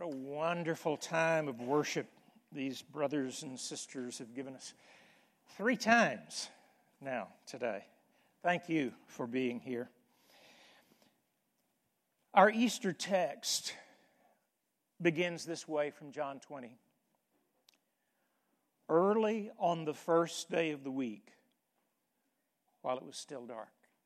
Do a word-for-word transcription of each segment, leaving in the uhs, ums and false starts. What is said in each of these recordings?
What a wonderful time of worship these brothers and sisters have given us three times now today. Thank you for being here. Our Easter text begins this way from John twenty. Early on the first day of the week, while it was still dark.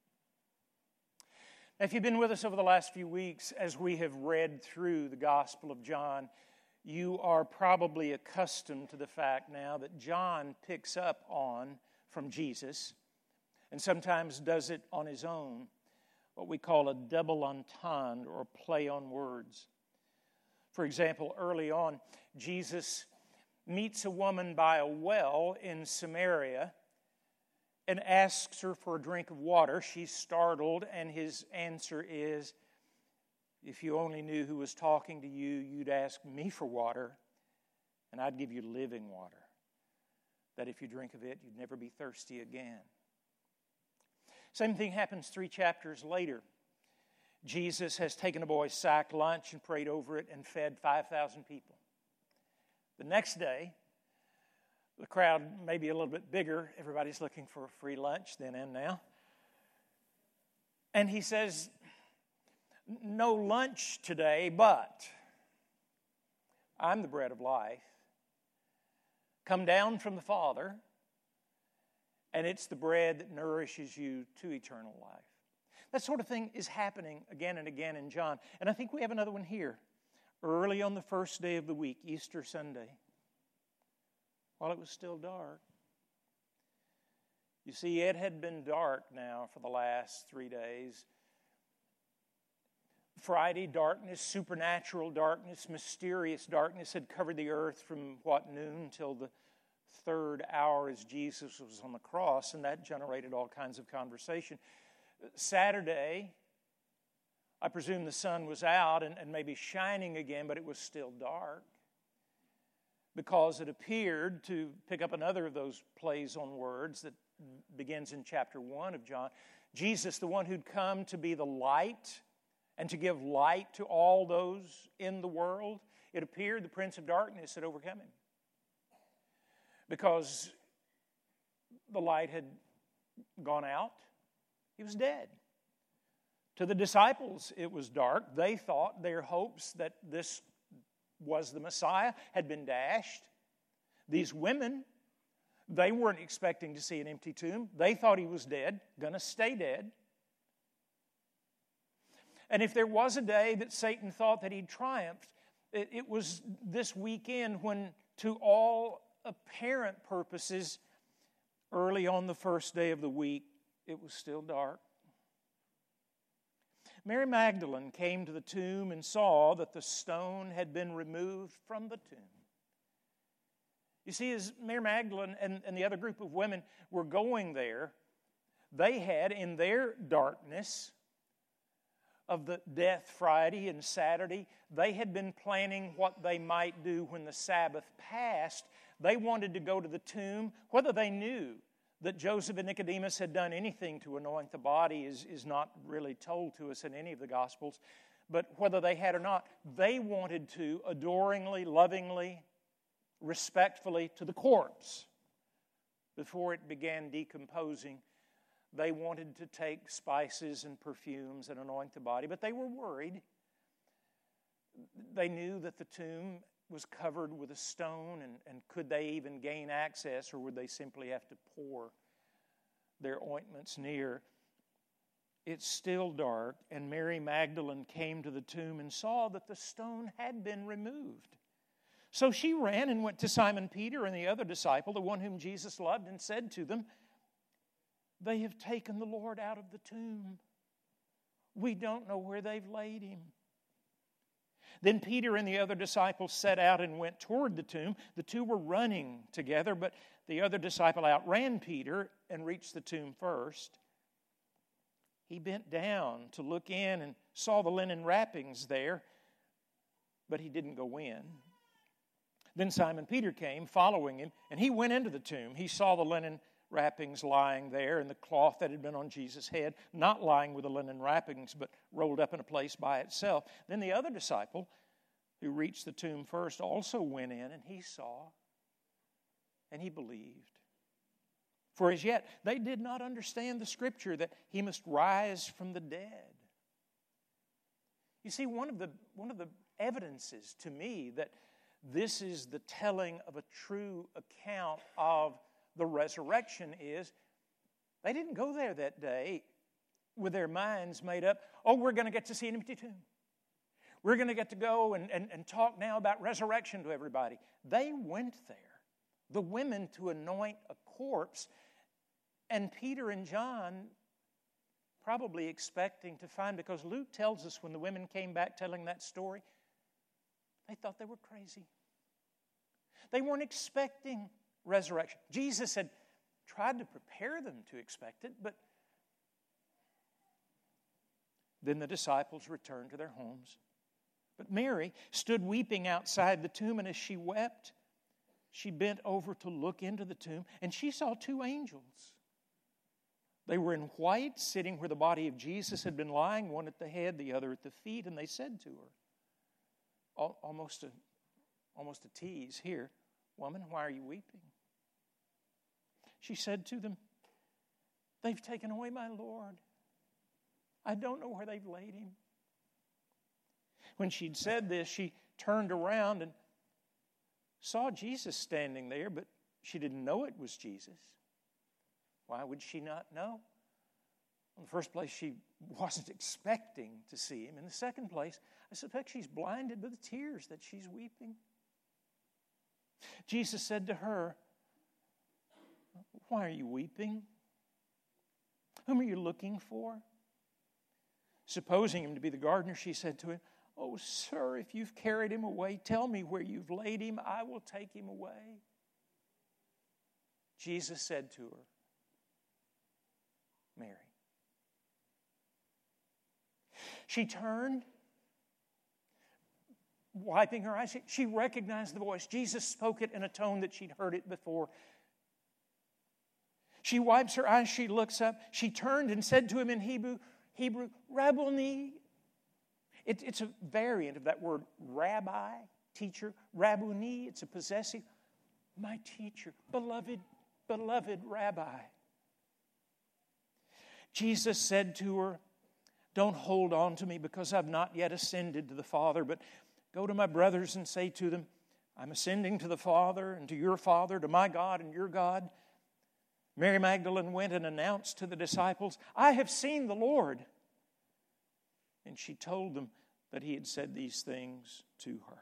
Now, if you've been with us over the last few weeks as we have read through the Gospel of John, you are probably accustomed to the fact now that John picks up on from Jesus and sometimes does it on his own, what we call a double entendre or play on words. For example, early on, Jesus meets a woman by a well in Samaria and asks her for a drink of water. She's startled, and his answer is, if you only knew who was talking to you, you'd ask me for water, and I'd give you living water, that if you drink of it, you'd never be thirsty again. Same thing happens three chapters later. Jesus has taken a boy's sack lunch and prayed over it and fed five thousand people. The next day, the crowd may be a little bit bigger. Everybody's looking for a free lunch then and now. And he says, no lunch today, but I'm the bread of life. Come down from the Father, and it's the bread that nourishes you to eternal life. That sort of thing is happening again and again in John. And I think we have another one here. Early on the first day of the week, Easter Sunday, while it was still dark. You see, it had been dark now for the last three days. Friday, darkness, supernatural darkness, mysterious darkness had covered the earth from, what, noon till the third hour as Jesus was on the cross, and that generated all kinds of conversation. Saturday, I presume the sun was out and, and maybe shining again, but it was still dark, because it appeared, to pick up another of those plays on words that begins in chapter one of John, Jesus, the one who'd come to be the light and to give light to all those in the world, it appeared the Prince of Darkness had overcome him, because the light had gone out. He was dead. To the disciples, it was dark. They thought their hopes that this was the Messiah had been dashed. These women, they weren't expecting to see an empty tomb. They thought he was dead, going to stay dead. And if there was a day that Satan thought that he'd triumphed, it, it was this weekend when, to all apparent purposes, early on the first day of the week, it was still dark. Mary Magdalene came to the tomb and saw that the stone had been removed from the tomb. You see, as Mary Magdalene and, and the other group of women were going there, they had, in their darkness of the death Friday and Saturday, they had been planning what they might do when the Sabbath passed. They wanted to go to the tomb. Whether they knew that Joseph and Nicodemus had done anything to anoint the body is, is not really told to us in any of the Gospels. But whether they had or not, they wanted to adoringly, lovingly, respectfully to the corpse before it began decomposing. They wanted to take spices and perfumes and anoint the body, but they were worried. They knew that the tomb was covered with a stone, and, and could they even gain access, or would they simply have to pour their ointments near? It's still dark, and Mary Magdalene came to the tomb and saw that the stone had been removed. So she ran and went to Simon Peter and the other disciple, the one whom Jesus loved, and said to them, "They have taken the Lord out of the tomb. We don't know where they've laid him." Then Peter and the other disciple set out and went toward the tomb. The two were running together, but the other disciple outran Peter and reached the tomb first. He bent down to look in and saw the linen wrappings there, but he didn't go in. Then Simon Peter came, following him, and he went into the tomb. He saw the linen wrappings lying there, and the cloth that had been on Jesus' head, not lying with the linen wrappings, but rolled up in a place by itself. Then the other disciple, who reached the tomb first, also went in, and he saw, and he believed. For as yet they did not understand the Scripture that he must rise from the dead. You see, one of the, one of the evidences to me that this is the telling of a true account of the resurrection is they didn't go there that day with their minds made up, oh, we're going to get to see an empty tomb. We're going to get to go and, and, and talk now about resurrection to everybody. They went there, the women to anoint a corpse, and Peter and John probably expecting to find, because Luke tells us when the women came back telling that story, they thought they were crazy. They weren't expecting resurrection. Jesus had tried to prepare them to expect it, but then the disciples returned to their homes. But Mary stood weeping outside the tomb, and as she wept, she bent over to look into the tomb, and she saw two angels. They were in white, sitting where the body of Jesus had been lying, one at the head, the other at the feet, and they said to her, almost a, almost a tease here, "Woman, why are you weeping?" She said to them, "They've taken away my Lord. I don't know where they've laid him." When she'd said this, she turned around and saw Jesus standing there, but she didn't know it was Jesus. Why would she not know? In the first place, she wasn't expecting to see him. In the second place, I suspect she's blinded by the tears that she's weeping. Jesus said to her, "Why are you weeping? Whom are you looking for?" Supposing him to be the gardener, she said to him, "Oh, sir, if you've carried him away, tell me where you've laid him. I will take him away." Jesus said to her, "Mary." She turned, wiping her eyes. She recognized the voice. Jesus spoke it in a tone that she'd heard it before. She wipes her eyes. She looks up. She turned and said to him in Hebrew, Hebrew, "Rabboni." It, it's a variant of that word rabbi, teacher. Rabboni, it's a possessive. My teacher, beloved, beloved rabbi. Jesus said to her, "Don't hold on to me because I've not yet ascended to the Father, but go to my brothers and say to them, I'm ascending to the Father and to your Father, to my God and your God." Mary Magdalene went and announced to the disciples, "I have seen the Lord." And she told them that he had said these things to her.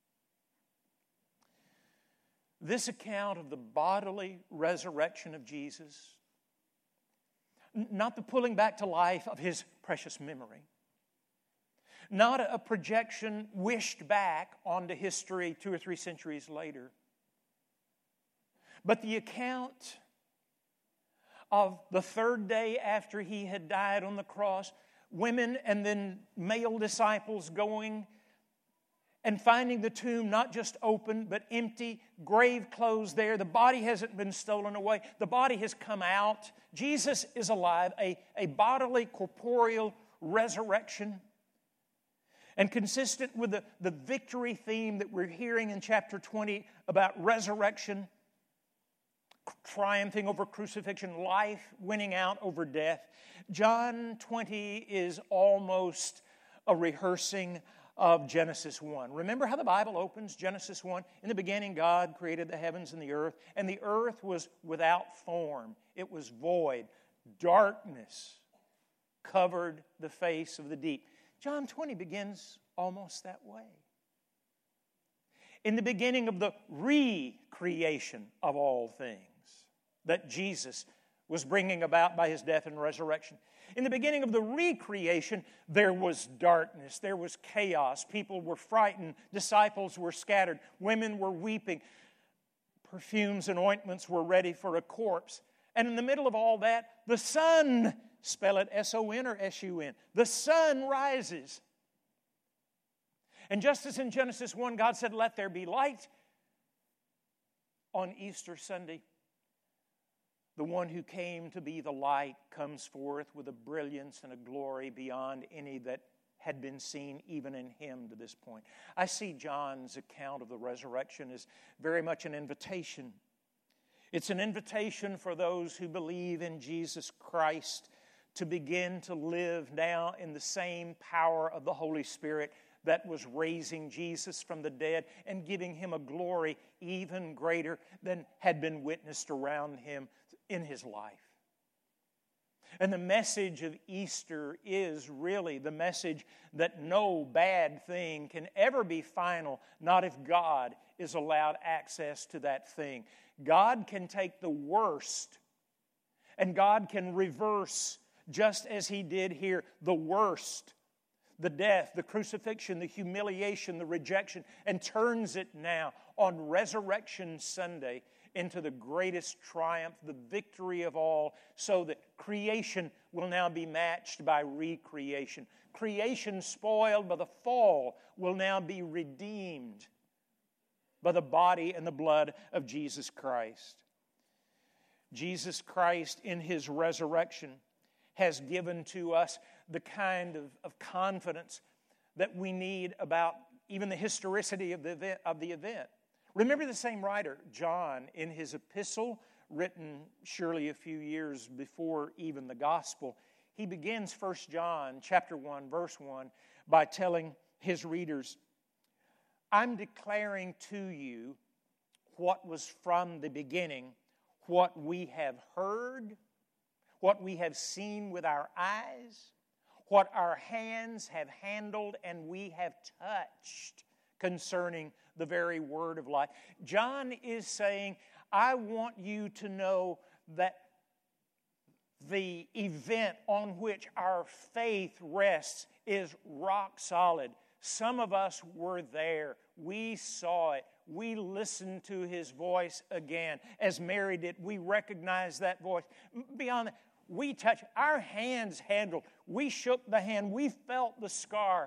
This account of the bodily resurrection of Jesus, not the pulling back to life of his precious memory, not a projection wished back onto history two or three centuries later, but the account of the third day after he had died on the cross, women and then male disciples going and finding the tomb not just open but empty, grave closed there. The body hasn't been stolen away. The body has come out. Jesus is alive, a, a bodily, corporeal resurrection. And consistent with the, the victory theme that we're hearing in chapter twenty about resurrection, triumphing over crucifixion, life winning out over death, John twenty is almost a rehearsing of Genesis one. Remember how the Bible opens? Genesis one, in the beginning God created the heavens and the earth, and the earth was without form. It was void. Darkness covered the face of the deep. John twenty begins almost that way. In the beginning of the recreation of all things that Jesus was bringing about by his death and resurrection. In the beginning of the recreation, there was darkness, there was chaos. People were frightened, disciples were scattered, women were weeping, perfumes and ointments were ready for a corpse. And in the middle of all that, the sun, spell it S O N or S U N, the sun rises. And just as in Genesis one, God said, "Let there be light," on Easter Sunday, the one who came to be the light comes forth with a brilliance and a glory beyond any that had been seen even in him to this point. I see John's account of the resurrection as very much an invitation. It's an invitation for those who believe in Jesus Christ to begin to live now in the same power of the Holy Spirit that was raising Jesus from the dead and giving him a glory even greater than had been witnessed around him in his life. And the message of Easter is really the message that no bad thing can ever be final, not if God is allowed access to that thing. God can take the worst and God can reverse, just as He did here, the worst, the death, the crucifixion, the humiliation, the rejection, and turns it now on Resurrection Sunday into the greatest triumph, the victory of all, so that creation will now be matched by recreation. Creation spoiled by the fall will now be redeemed by the body and the blood of Jesus Christ. Jesus Christ in His resurrection has given to us the kind of, of confidence that we need about even the historicity of the event, of the event. Remember the same writer, John, in his epistle, written surely a few years before even the gospel, he begins First John chapter one, verse one, by telling his readers, I'm declaring to you what was from the beginning, what we have heard, what we have seen with our eyes, what our hands have handled and we have touched concerning the very word of life. John is saying, I want you to know that the event on which our faith rests is rock solid. Some of us were there. We saw it. We listened to His voice again. As Mary did, we recognized that voice. Beyond that, we touched, our hands handled, we shook the hand, we felt the scar.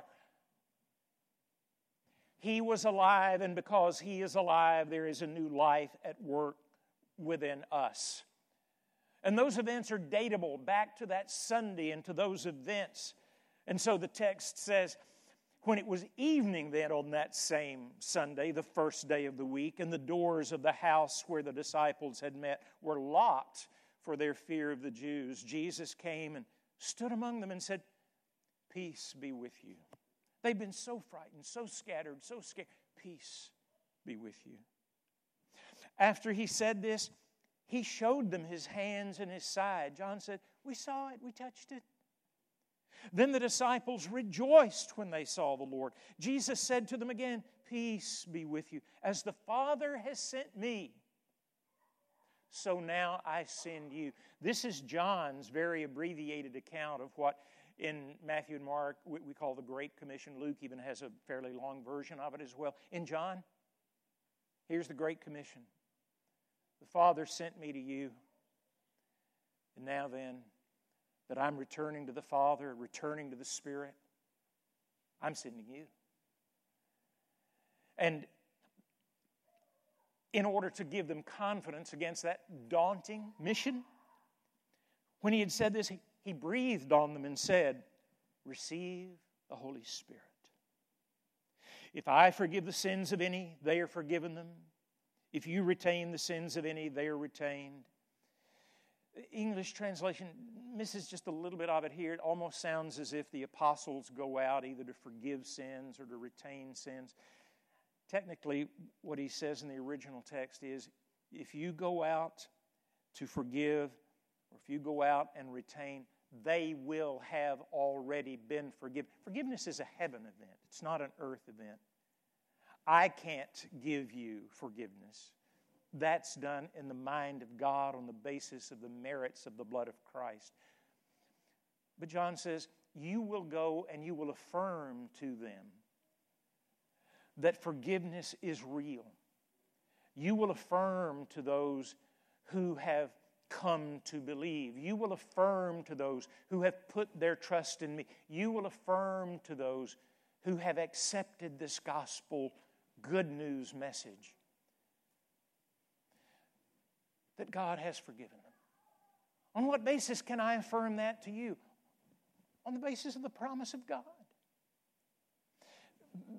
He was alive, and because He is alive, there is a new life at work within us. And those events are datable back to that Sunday and to those events. And so the text says, when it was evening then on that same Sunday, the first day of the week, and the doors of the house where the disciples had met were locked for their fear of the Jews, Jesus came and stood among them and said, peace be with you. They've been so frightened, so scattered, so scared. Peace be with you. After He said this, He showed them His hands and His side. John said, we saw it, we touched it. Then the disciples rejoiced when they saw the Lord. Jesus said to them again, peace be with you. As the Father has sent me, so now I send you. This is John's very abbreviated account of what in Matthew and Mark we call the Great Commission. Luke even has a fairly long version of it as well. In John, here's the Great Commission. The Father sent me to you. And now then, that I'm returning to the Father, returning to the Spirit, I'm sending you. And in order to give them confidence against that daunting mission, when He had said this, He, he breathed on them and said, receive the Holy Spirit. If I forgive the sins of any, they are forgiven them. If you retain the sins of any, they are retained. English translation misses just a little bit of it here. It almost sounds as if the apostles go out either to forgive sins or to retain sins. Technically, what he says in the original text is, if you go out to forgive, or if you go out and retain, they will have already been forgiven. Forgiveness is a heaven event. It's not an earth event. I can't give you forgiveness. That's done in the mind of God on the basis of the merits of the blood of Christ. But John says, you will go and you will affirm to them that forgiveness is real. You will affirm to those who have come to believe. You will affirm to those who have put their trust in me. You will affirm to those who have accepted this gospel good news message that God has forgiven them. On what basis can I affirm that to you? On the basis of the promise of God.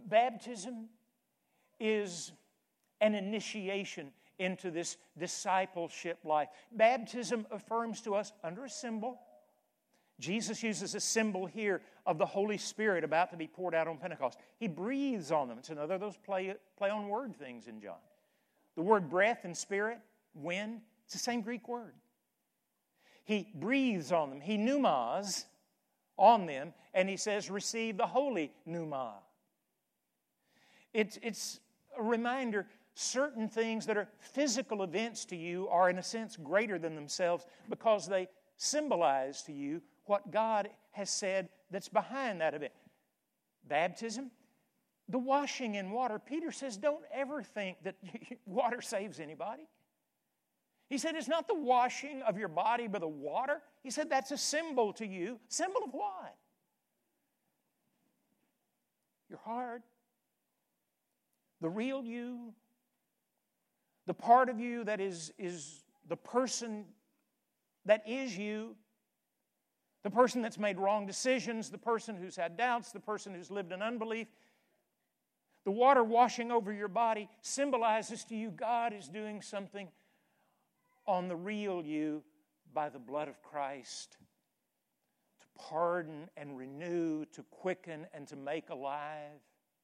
baptism is an initiation into this discipleship life. Baptism affirms to us under a symbol. Jesus uses a symbol here of the Holy Spirit about to be poured out on Pentecost. He breathes on them. It's another of those play, play on word things in John. The word breath and spirit, wind, it's the same Greek word. He breathes on them. He pneumos on them, and he says, receive the holy pneuma. It's, it's a reminder, certain things that are physical events to you are in a sense greater than themselves because they symbolize to you what God has said that's behind that event. Baptism, the washing in water. Peter says, don't ever think that water saves anybody. He said, it's not the washing of your body by the water. He said, that's a symbol to you. Symbol of what? Your heart. The real you. The part of you that is, is the person that is you. The person that's made wrong decisions. The person who's had doubts. The person who's lived in unbelief. The water washing over your body symbolizes to you God is doing something on the real you by the blood of Christ to pardon and renew, to quicken and to make alive.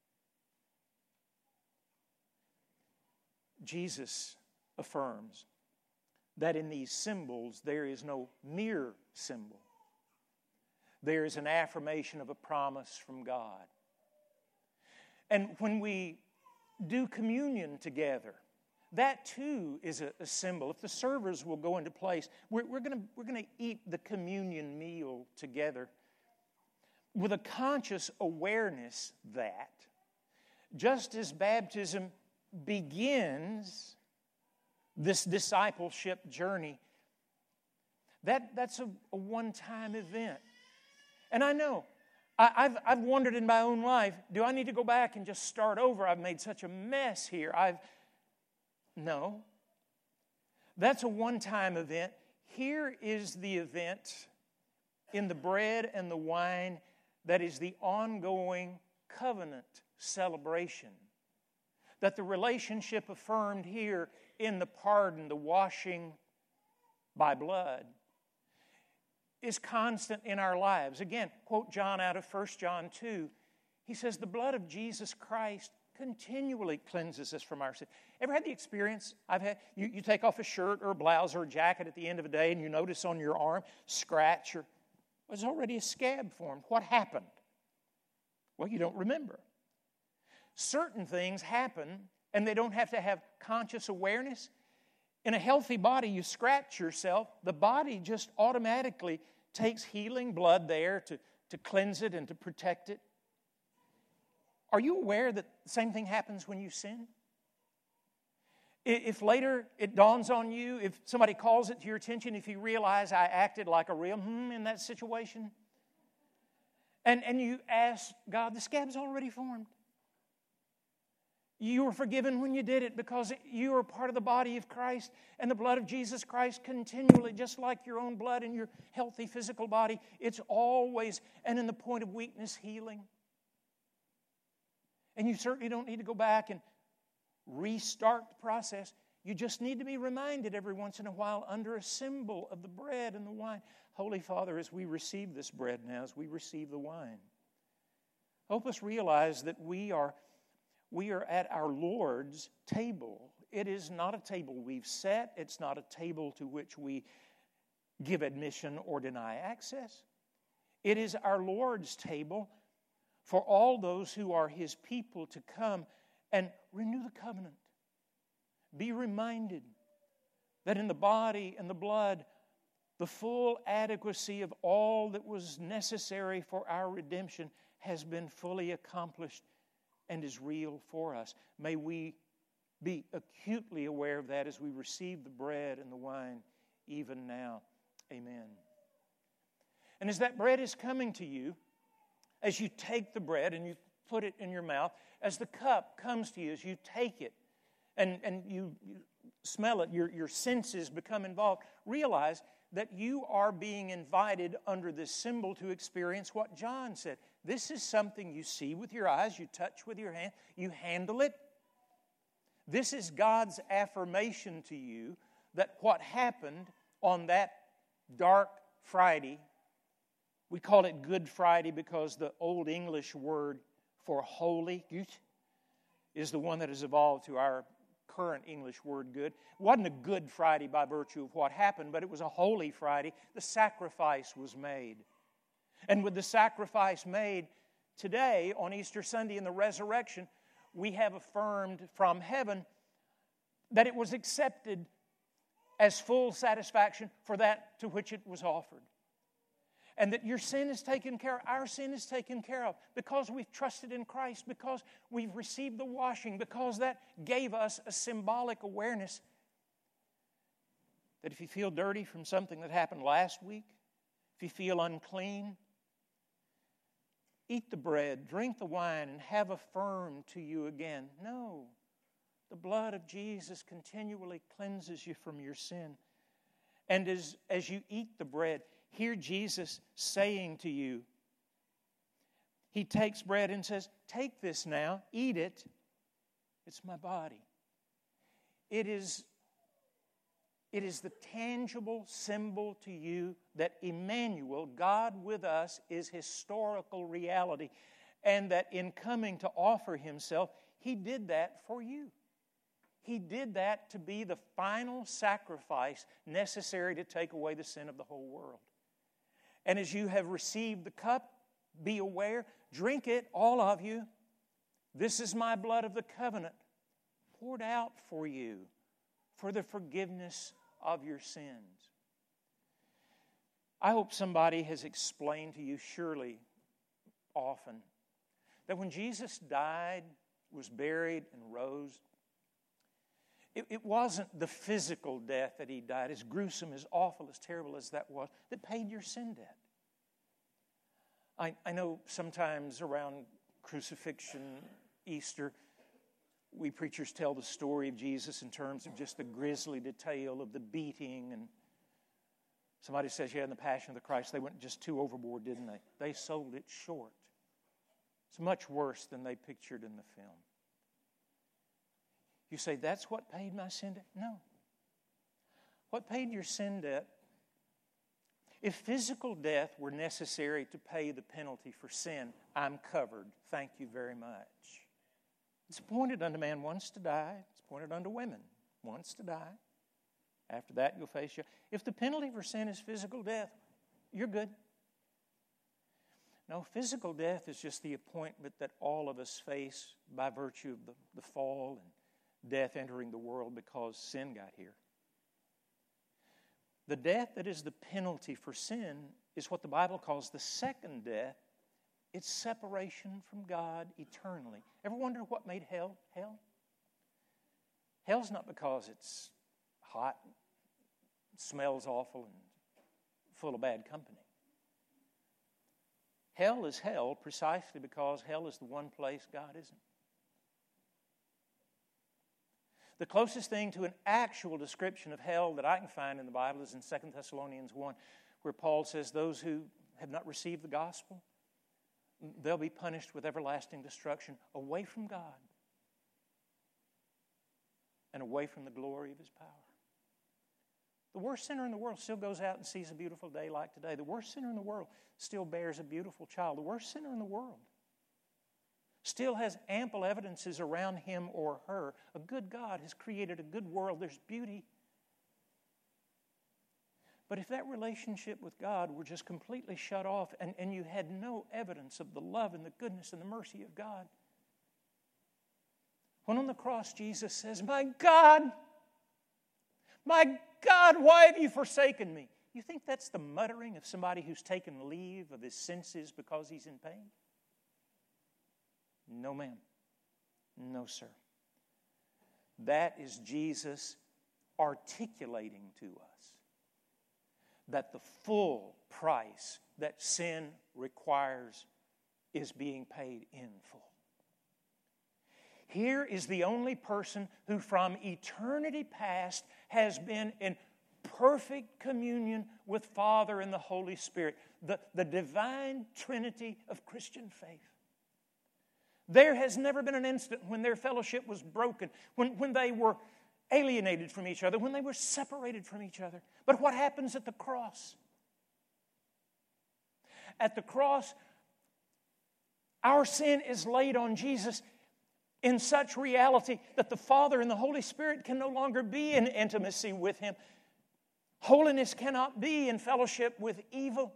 Jesus affirms that in these symbols there is no mere symbol. There is an affirmation of a promise from God. And when we do communion together, that too is a, a symbol. If the servers will go into place, we're, we're going we're to eat the communion meal together with a conscious awareness that just as baptism begins this discipleship journey, that, that's a, a one-time event. And I know, I, I've, I've wondered in my own life, do I need to go back and just start over? I've made such a mess here. I've No. That's a one-time event. Here is the event in the bread and the wine that is the ongoing covenant celebration. That the relationship affirmed here in the pardon, the washing by blood, is constant in our lives. Again, quote John out of First John two. He says, the blood of Jesus Christ continually cleanses us from our sin. Ever had the experience I've had? You, you take off a shirt or a blouse or a jacket at the end of a day and you notice on your arm, scratch, or there's already a scab formed. What happened? Well, you don't remember. Certain things happen and they don't have to have conscious awareness. In a healthy body, you scratch yourself, the body just automatically takes healing blood there to, to cleanse it and to protect it. Are you aware that the same thing happens when you sin? If later it dawns on you, if somebody calls it to your attention, if you realize I acted like a real hmm in that situation, and, and you ask God, the scab's already formed. You were forgiven when you did it because you are part of the body of Christ, and the blood of Jesus Christ continually, just like your own blood in your healthy physical body, it's always, and in the point of weakness, healing. And you certainly don't need to go back and restart the process. You just need to be reminded every once in a while under a symbol of the bread and the wine. Holy Father, as we receive this bread now, as we receive the wine, help us realize that we are, we are at our Lord's table. It is not a table we've set. It's not a table to which we give admission or deny access. It is our Lord's table for all those who are His people to come and renew the covenant. Be reminded that in the body and the blood, the full adequacy of all that was necessary for our redemption has been fully accomplished and is real for us. May we be acutely aware of that as we receive the bread and the wine even now. Amen. And as that bread is coming to you, as you take the bread and you put it in your mouth, as the cup comes to you, as you take it and, and you, you smell it, your, your senses become involved, realize that you are being invited under this symbol to experience what John said. This is something you see with your eyes, you touch with your hand, you handle it. This is God's affirmation to you that what happened on that dark Friday, we call it Good Friday because the Old English word for holy is the one that has evolved to our current English word good. It wasn't a Good Friday by virtue of what happened, but it was a Holy Friday. The sacrifice was made. And with the sacrifice made today on Easter Sunday in the resurrection, we have affirmed from heaven that it was accepted as full satisfaction for that to which it was offered. And that your sin is taken care of, our sin is taken care of because we've trusted in Christ, because we've received the washing, because that gave us a symbolic awareness that if you feel dirty from something that happened last week, if you feel unclean, eat the bread, drink the wine, and have affirmed to you again. No, the blood of Jesus continually cleanses you from your sin. And as, as you eat the bread, hear Jesus saying to you, He takes bread and says, take this now, eat it. It's my body. It is, it is the tangible symbol to you that Emmanuel, God with us, is historical reality. And that in coming to offer Himself, He did that for you. He did that to be the final sacrifice necessary to take away the sin of the whole world. And as you have received the cup, be aware, drink it, all of you. This is my blood of the covenant, poured out for you for the forgiveness of your sins. I hope somebody has explained to you, surely, often, that when Jesus died, was buried, and rose, It, it wasn't the physical death that He died, as gruesome, as awful, as terrible as that was, that paid your sin debt. I, I know sometimes around crucifixion, Easter, we preachers tell the story of Jesus in terms of just the grisly detail of the beating. And somebody says, yeah, in the Passion of the Christ, they went just too overboard, didn't they? They sold it short. It's much worse than they pictured in the film. You say, that's what paid my sin debt? No. What paid your sin debt? If physical death were necessary to pay the penalty for sin, I'm covered. Thank you very much. It's appointed unto man once to die. It's appointed unto women once to die. After that, you'll face your... If the penalty for sin is physical death, you're good. No, physical death is just the appointment that all of us face by virtue of the, the fall and death entering the world because sin got here. The death that is the penalty for sin is what the Bible calls the second death. It's separation from God eternally. Ever wonder what made hell hell? Hell's not because it's hot, smells awful, and full of bad company. Hell is hell precisely because hell is the one place God isn't. The closest thing to an actual description of hell that I can find in the Bible is in Second Thessalonians one, where Paul says those who have not received the gospel, they'll be punished with everlasting destruction away from God and away from the glory of His power. The worst sinner in the world still goes out and sees a beautiful day like today. The worst sinner in the world still bears a beautiful child. The worst sinner in the world still has ample evidences around him or her. A good God has created a good world. There's beauty. But if that relationship with God were just completely shut off and, and you had no evidence of the love and the goodness and the mercy of God, when on the cross Jesus says, "My God, my God, why have you forsaken me?" You think that's the muttering of somebody who's taken leave of his senses because he's in pain? No, ma'am. No, sir. That is Jesus articulating to us that the full price that sin requires is being paid in full. Here is the only person who from eternity past has been in perfect communion with Father and the Holy Spirit, the, the divine Trinity of Christian faith. There has never been an instant when their fellowship was broken, when, when they were alienated from each other, when they were separated from each other. But what happens at the cross? At the cross, our sin is laid on Jesus in such reality that the Father and the Holy Spirit can no longer be in intimacy with Him. Holiness cannot be in fellowship with evil.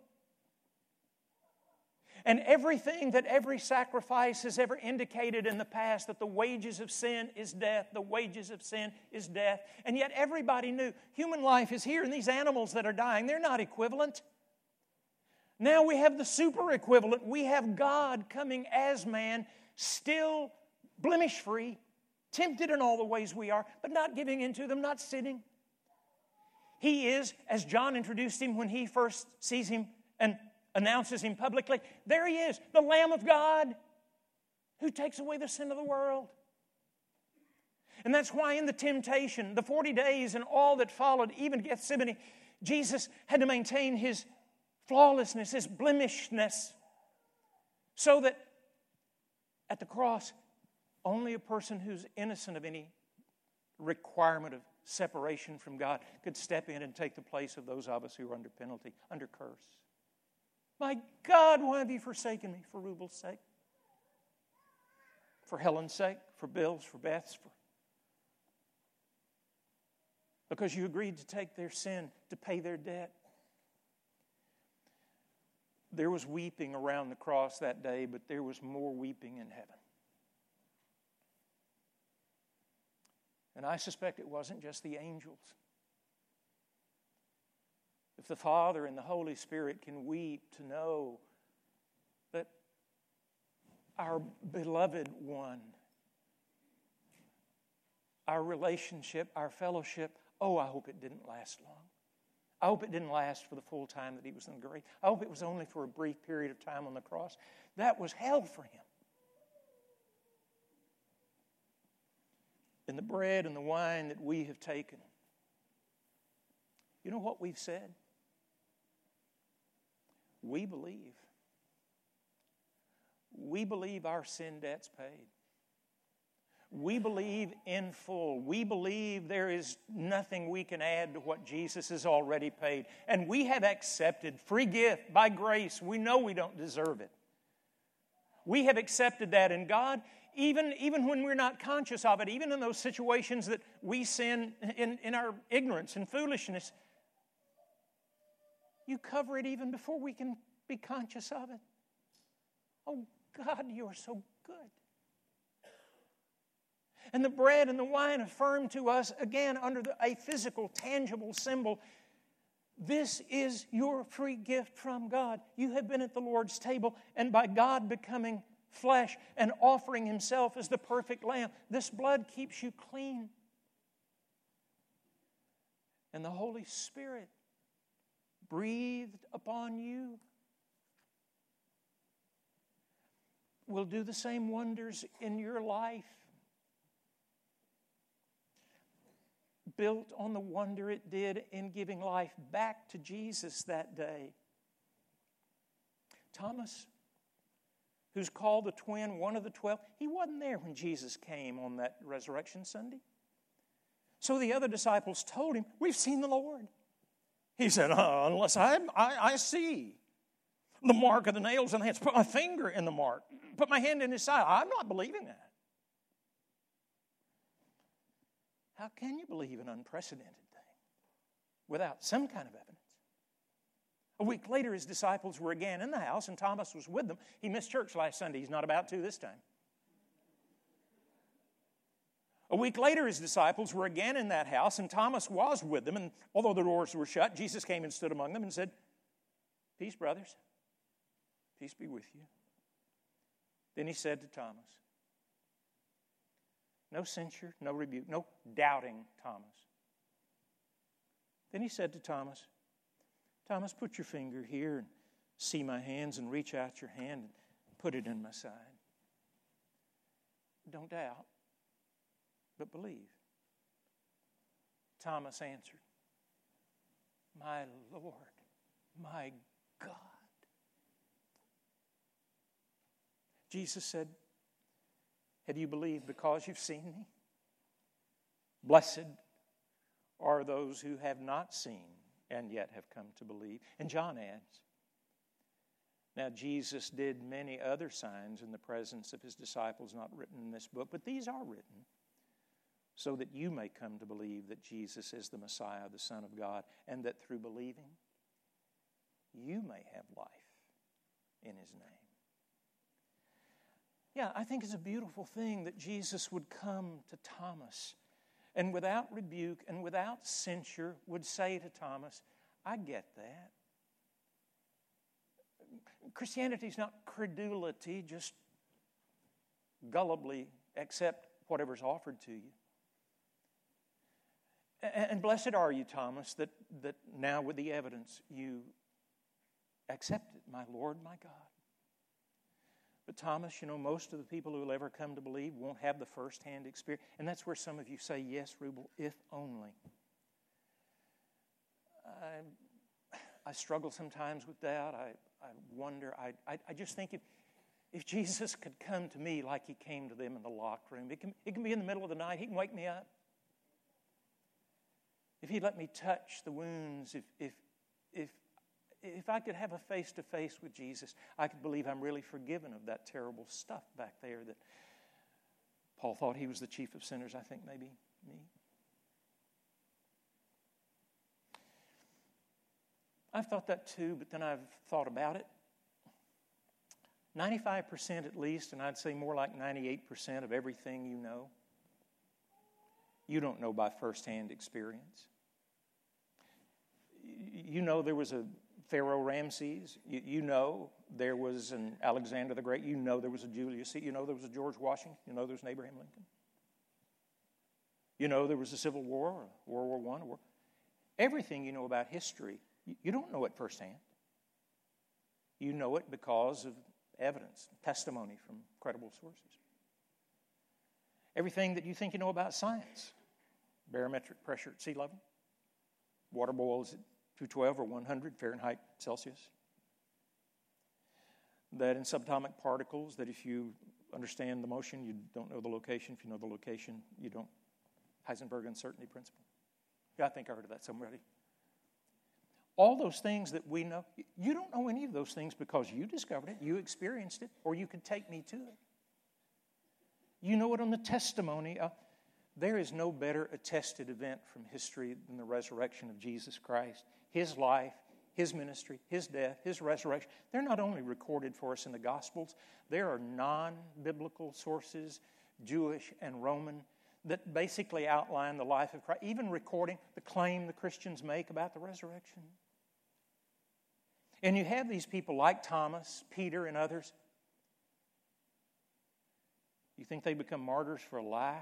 And everything that every sacrifice has ever indicated in the past, that the wages of sin is death, the wages of sin is death. And yet everybody knew human life is here, and these animals that are dying, they're not equivalent. Now we have the super equivalent. We have God coming as man, still blemish-free, tempted in all the ways we are, but not giving into them, not sinning. He is, as John introduced Him when he first sees Him and announces Him publicly, there He is, the Lamb of God who takes away the sin of the world. And that's why in the temptation, the forty days and all that followed, even Gethsemane, Jesus had to maintain His flawlessness, His blemishness, so that at the cross, only a person who's innocent of any requirement of separation from God could step in and take the place of those of us who are under penalty, under curse. My God, why have you forsaken me? For Rubel's sake, for Helen's sake, for Bill's, for Beth's, for... because you agreed to take their sin, to pay their debt. There was weeping around the cross that day, but there was more weeping in heaven. And I suspect it wasn't just the angels. If the Father and the Holy Spirit can weep to know that our beloved one, our relationship, our fellowship, oh, I hope it didn't last long. I hope it didn't last for the full time that He was in the grave. I hope it was only for a brief period of time on the cross. That was hell for Him. And the bread and the wine that we have taken, you know what we've said? We believe. We believe our sin debt's paid. We believe in full. We believe there is nothing we can add to what Jesus has already paid. And we have accepted free gift by grace. We know we don't deserve it. We have accepted that, and God, even, even when we're not conscious of it, even in those situations that we sin in, in our ignorance and foolishness, you cover it even before we can be conscious of it. Oh, God, you are so good. And the bread and the wine affirm to us, again, under the, a physical, tangible symbol, this is your free gift from God. You have been at the Lord's table, and by God becoming flesh and offering Himself as the perfect lamb, this blood keeps you clean. And the Holy Spirit breathed upon you will do the same wonders in your life, built on the wonder it did in giving life back to Jesus that day. Thomas, who's called the twin, one of the twelve, he wasn't there when Jesus came on that Resurrection Sunday. So the other disciples told him, we've seen the Lord. He said, oh, unless I, I, I see the mark of the nails in the hands, put my finger in the mark, put my hand in His side, I'm not believing that. How can you believe an unprecedented thing without some kind of evidence? A week later, His disciples were again in the house, and Thomas was with them. He missed church last Sunday. He's not about to this time. A week later, His disciples were again in that house, and Thomas was with them. And although the doors were shut, Jesus came and stood among them and said, peace, brothers. Peace be with you. Then He said to Thomas, no censure, no rebuke, no doubting Thomas. Then He said to Thomas, Thomas, put your finger here and see my hands, and reach out your hand and put it in my side. Don't doubt, but believe. Thomas answered, my Lord, my God. Jesus said, have you believed because you've seen me? Blessed are those who have not seen and yet have come to believe. And John adds, now Jesus did many other signs in the presence of his disciples not written in this book, but these are written so that you may come to believe that Jesus is the Messiah, the Son of God, and that through believing you may have life in his name. Yeah, I think it's a beautiful thing that Jesus would come to Thomas and without rebuke and without censure would say to Thomas, I get that. Christianity is not credulity, just gullibly accept whatever's offered to you. And blessed are you, Thomas, that, that now with the evidence you accept it, my Lord, my God. But Thomas, you know, most of the people who will ever come to believe won't have the first-hand experience. And that's where some of you say, yes, Rubel, if only. I, I struggle sometimes with that. I, I wonder. I, I, I just think if, if Jesus could come to me like he came to them in the locked room, it can, it can be in the middle of the night. He can wake me up. If he'd let me touch the wounds, if if if if I could have a face-to-face with Jesus, I could believe I'm really forgiven of that terrible stuff back there that Paul thought he was the chief of sinners. I think maybe me. I've thought that too, but then I've thought about it. ninety-five percent at least, and I'd say more like ninety-eight percent of everything you know, you don't know by first-hand experience. You know there was a Pharaoh Ramses. You, you know there was an Alexander the Great. You know there was a Julius Caesar. You know there was a George Washington. You know there was an Abraham Lincoln. You know there was a Civil War, or World War One. War. Everything you know about history, you, you don't know it firsthand. You know it because of evidence, testimony from credible sources. Everything that you think you know about science, barometric pressure at sea level, water boils at two twelve or one hundred Fahrenheit Celsius. That in subatomic particles, that if you understand the motion, you don't know the location. If you know the location, you don't. Heisenberg uncertainty principle. Yeah, I think I heard of that somewhere. All those things that we know, you don't know any of those things because you discovered it, you experienced it, or you could take me to it. You know it on the testimony of. There is no better attested event from history than the resurrection of Jesus Christ. His life, his ministry, his death, his resurrection. They're not only recorded for us in the Gospels, there are non-biblical sources, Jewish and Roman, that basically outline the life of Christ, even recording the claim the Christians make about the resurrection. And you have these people like Thomas, Peter, and others. You think they become martyrs for a lie?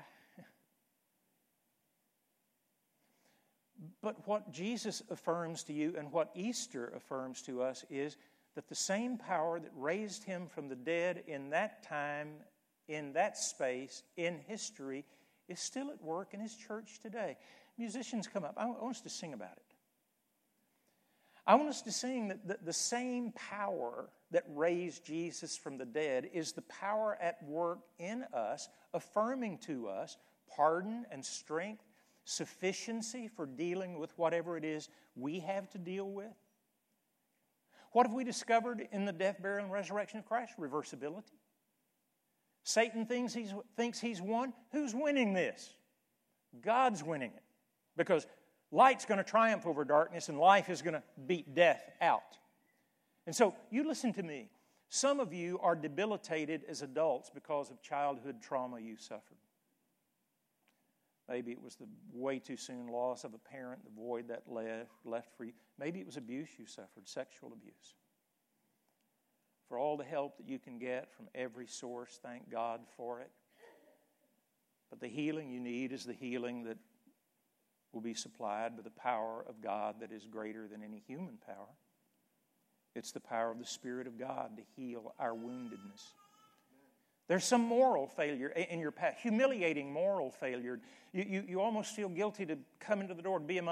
But what Jesus affirms to you and what Easter affirms to us is that the same power that raised him from the dead in that time, in that space, in history, is still at work in his church today. Musicians come up. I want us to sing about it. I want us to sing that the, the same power that raised Jesus from the dead is the power at work in us, affirming to us pardon and strength, sufficiency for dealing with whatever it is we have to deal with. What have we discovered in the death, burial, and resurrection of Christ? Reversibility. Satan thinks he's, thinks he's won. Who's winning this? God's winning it. Because light's going to triumph over darkness and life is going to beat death out. And so, you listen to me. Some of you are debilitated as adults because of childhood trauma you suffered. Maybe it was the way too soon loss of a parent, the void that left, left for you. Maybe it was abuse you suffered, sexual abuse. For all the help that you can get from every source, thank God for it. But the healing you need is the healing that will be supplied by the power of God that is greater than any human power. It's the power of the Spirit of God to heal our woundedness. There's some moral failure in your past, humiliating moral failure. You, you, you almost feel guilty to come into the door and be among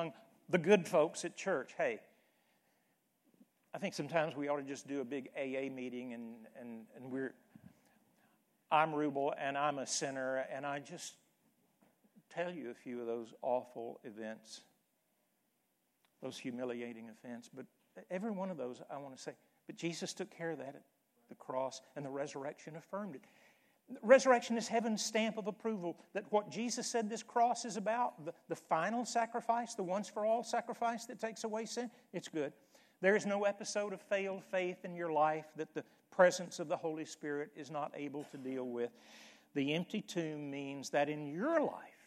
the good folks at church, hey, I think sometimes we ought to just do a big A A meeting and, and, and we're, I'm Rubel and I'm a sinner, and I just tell you a few of those awful events, those humiliating events. But every one of those, I want to say, but Jesus took care of that at the cross, and the resurrection affirmed it. Resurrection is heaven's stamp of approval that what Jesus said this cross is about, the, the final sacrifice, the once-for-all sacrifice that takes away sin, it's good. There is no episode of failed faith in your life that the presence of the Holy Spirit is not able to deal with. The empty tomb means that in your life,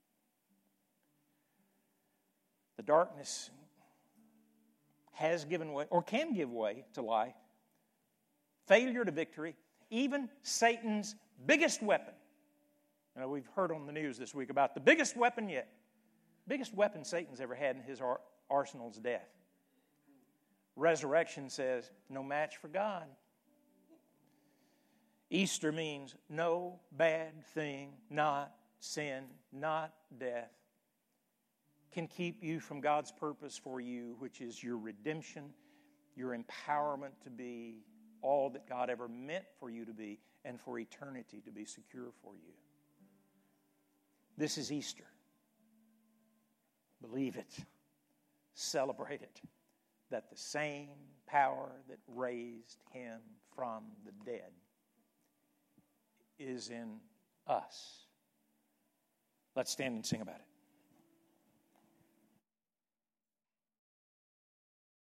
the darkness has given way, or can give way to life, failure to victory, even Satan's biggest weapon. You know, we've heard on the news this week about the biggest weapon yet. Biggest weapon Satan's ever had in his ar- arsenal is death. Resurrection says, no match for God. Easter means no bad thing, not sin, not death, can keep you from God's purpose for you, which is your redemption, your empowerment to be all that God ever meant for you to be, and for eternity to be secure for you. This is Easter. Believe it. Celebrate it. That the same power that raised him from the dead is in us. Let's stand and sing about it.